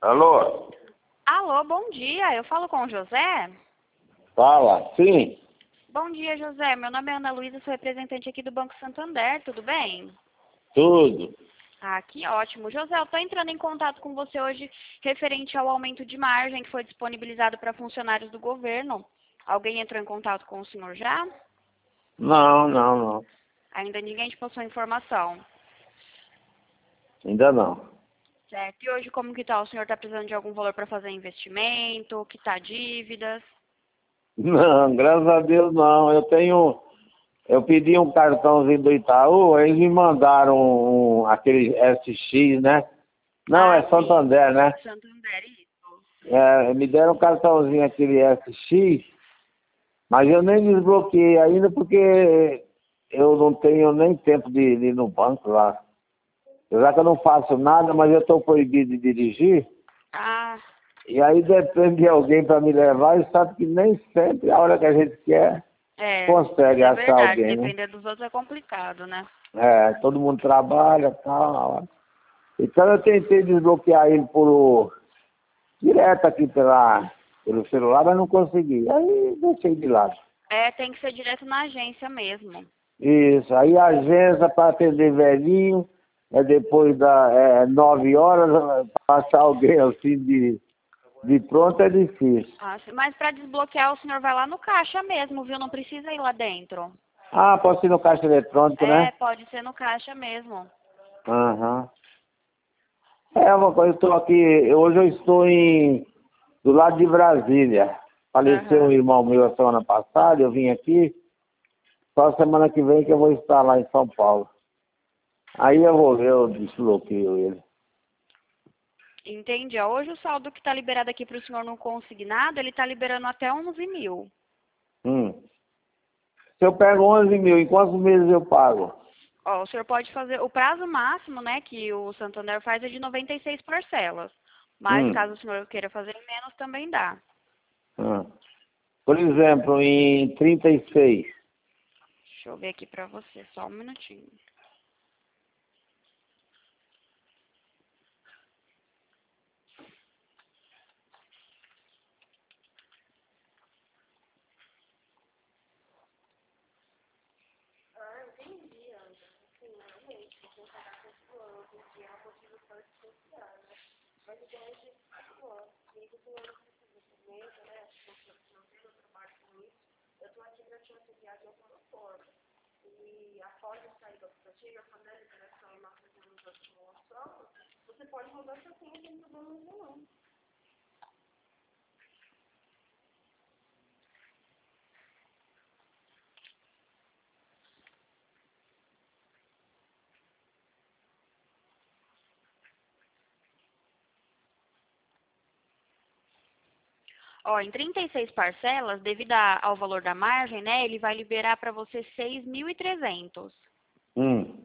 Alô? Alô, bom dia. Eu falo com o José? Fala, sim. Bom dia, José. Meu nome é Ana Luísa, sou representante aqui do Banco Santander, tudo bem? Tudo. Ah, que ótimo. José, eu estou entrando em contato com você hoje referente ao aumento de margem que foi disponibilizado para funcionários do governo. Alguém entrou em contato com o senhor já? Não. Ainda ninguém te passou a informação. Ainda não. Certo. E hoje como que tá? O senhor está precisando de algum valor para fazer investimento, quitar dívidas? Não, graças a Deus não. Eu pedi um cartãozinho do Itaú, eles me mandaram aquele SX, né? Não, é Ah, sim. Santander, né? Santander, isso. Me deram um cartãozinho aquele SX, mas eu nem desbloqueei ainda porque eu não tenho nem tempo de ir no banco lá. Já que eu não faço nada, mas eu estou proibido de dirigir. Ah, E aí depende de alguém para me levar e sabe que nem sempre a hora que a gente quer isso consegue é achar verdade. alguém, né? Depender dos outros é complicado, né? Todo mundo trabalha e tal. Então eu tentei desbloquear ele direto aqui pelo celular, mas não consegui. Aí deixei de lado. Tem que ser direto na agência mesmo. Isso, aí a agência para atender velhinho, depois da 9 horas, passar alguém assim de pronto é difícil. Ah, mas para desbloquear o senhor vai lá no caixa mesmo, viu? Não precisa ir lá dentro. Ah, posso ir no caixa eletrônico, né? Pode ser no caixa mesmo. Aham. Uma coisa, eu estou aqui, hoje eu estou do lado de Brasília. Faleceu um Aham. irmão meu a semana passada, eu vim aqui, só semana que vem que eu vou estar lá em São Paulo. Aí eu vou ver, eu desbloqueio ele. Entendi. Ó, hoje o saldo que está liberado aqui para o senhor não consignado, ele está liberando até 11 mil. Hum. Se eu pego 11 mil, em quantos meses eu pago? Ó, o senhor pode fazer, o prazo máximo, né, que o Santander faz é de 96 parcelas. Mas Hum. caso o senhor queira fazer em menos, também dá. Hum. Por exemplo, em 36. Deixa eu ver aqui para você, só um minutinho. Ó, em 36 parcelas, devido ao valor da margem, né, ele vai liberar para você 6.300. Hum.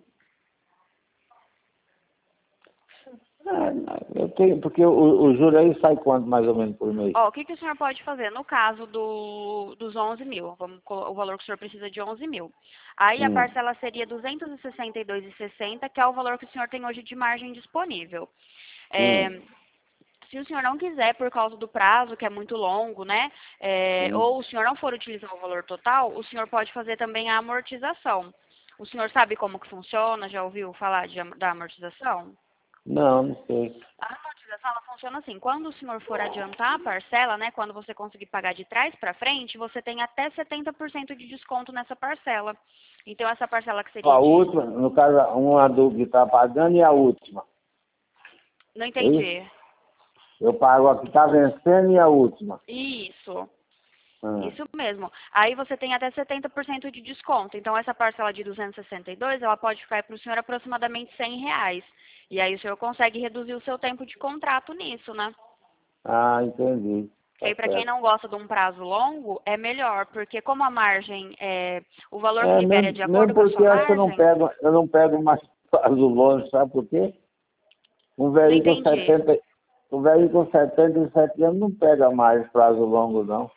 Eu tenho, porque o juro aí sai quanto mais ou menos por mês? Ó, o que o senhor pode fazer? No caso dos 11 mil, o valor que o senhor precisa de 11 mil. Aí a Hum. parcela seria 262,60, que é o valor que o senhor tem hoje de margem disponível. Hum. Se o senhor não quiser, por causa do prazo, que é muito longo, né? Hum. Ou o senhor não for utilizar o valor total, o senhor pode fazer também a amortização. O senhor sabe como que funciona? Já ouviu falar da amortização? Não sei. A amortização ela funciona assim, quando o senhor for adiantar a parcela, né, quando você conseguir pagar de trás para frente, você tem até 70% de desconto nessa parcela. Então essa parcela que seria A de... última, no caso, um adulto que está pagando e a última. Não É isso? entendi. Eu pago a que está vencendo e a última. Isso. Ah. Isso mesmo. Aí você tem até 70% de desconto. Então, essa parcela de 262, ela pode ficar para o senhor aproximadamente R$ 100. E aí o senhor consegue reduzir o seu tempo de contrato nisso, né? Entendi. Que Tá aí, para quem certo. não gosta de um prazo longo, é melhor, porque como a margem, o valor que libera é de Mesmo acordo com a porque sua eu acho que margem, eu não pego mais prazo longe, sabe por quê? Um não velhinho com entendi. 70, um velhinho com 77 anos não pega mais prazo longo, não.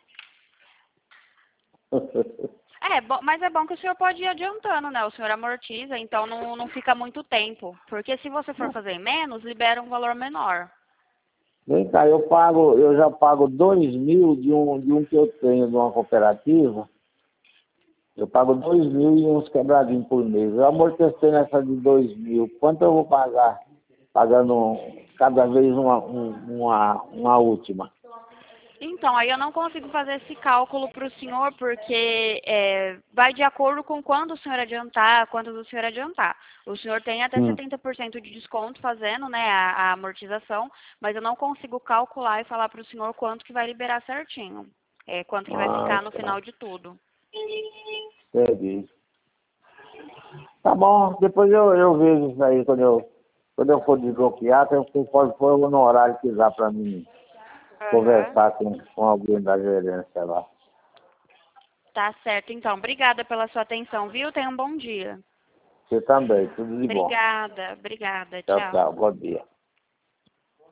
Mas é bom que o senhor pode ir adiantando, né? O senhor amortiza, então não fica muito tempo. Porque se você for fazer em menos, libera um valor menor. Vem cá, eu já pago 2.000 de um que eu tenho de uma cooperativa. Eu pago 2.000 e uns quebradinhos por mês. Eu amortecei nessa de 2.000. Quanto eu vou pagar? Pagando cada vez uma última. Então, aí eu não consigo fazer esse cálculo para o senhor, porque vai de acordo com quando o senhor adiantar, quando o senhor adiantar. O senhor tem até 70% de desconto fazendo, né, a amortização, mas eu não consigo calcular e falar para o senhor quanto que vai liberar certinho. Quanto que vai ficar no final de tudo. Entendi. Tá bom, depois eu vejo isso aí quando eu for desbloquear, você pode pôr no horário que dá para mim conversar com alguém da gerência lá. Tá certo, então. Obrigada pela sua atenção, viu? Tenha um bom dia. Você também, tudo de bom. Obrigada. Tchau, Tchau. tchau, bom dia.